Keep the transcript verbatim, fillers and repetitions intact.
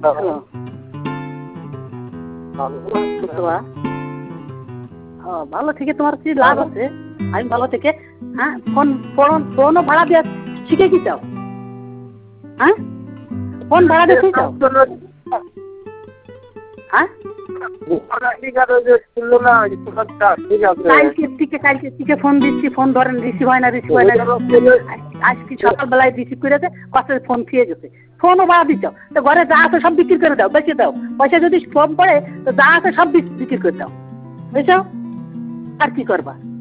Hello ভালো থেকে তোমার কি লাভ আছে? আমি ভালো থেকে হ্যাঁ ফোন ফোন ফোনও ভাড়া দিয়ে শিখে কি চাও? হ্যাঁ ফোন ভাড়া দিয়ে চাও? হ্যাঁ ফোন দিচ্ছি ফোন ধরেন রিসিভ হয় না রিসিভ হয় না আজকে সকালবেলায় রিসিভ করে কত ফোন খেয়ে গেছে ফোনও ভাড়া দিচ্ছ তো ঘরে যা আছে সব বিক্রি করে দাও বেঁচে দাও পয়সা যদি কম পড়ে তো যা আছে সব বিক্রি করে দাও বুঝছো আর কি করবা?